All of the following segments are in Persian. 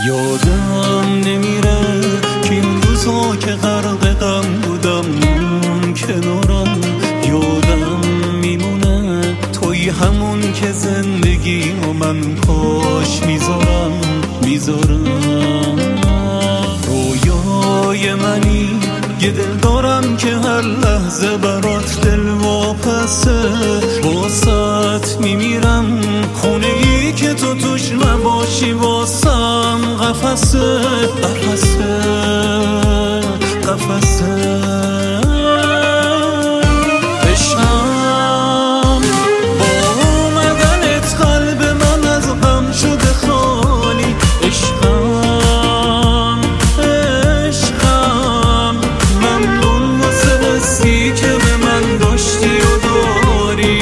یادم نمیره که این روزا که غرق غم بودم اون کنارم، یادم میمونه توی همون که زندگی و من پاش میذارم رویای منی یه دل دارم که هر لحظه برات دل واپسه، واسط میمیرم خونه ای که تو توش نباشی واسم قفسه عشقم با اومدنت قلب من از غم شده خالی، عشقم ممنون واسه حسی که به من داشتی و داری،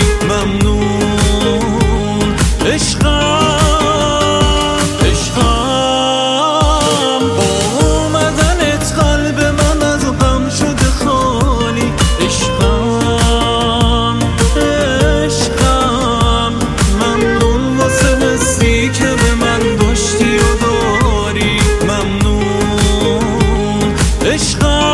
ممنون عشقم با اومدنت قلب من از غم شده خالی، عشقم ممنون واسه حسی که به من داشتی و داری، ممنون عشقم.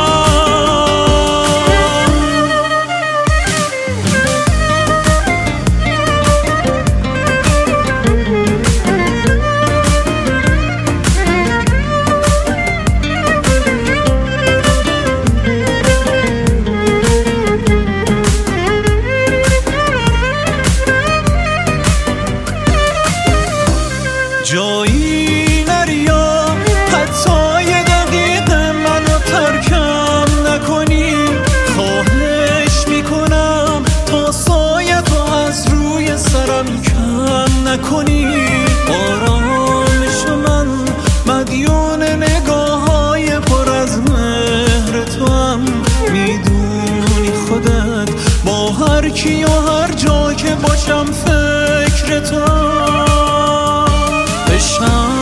جایی نریا حتی یه دقیقه منو ترکم نکنی، خواهش میکنم تا سایه تو از روی سرم کم نکنی، آرامش من مدیون نگاه های پر از مهر تو هم، میدونی خودت با هر کی و هر جا که باشم فکر تو عشقم.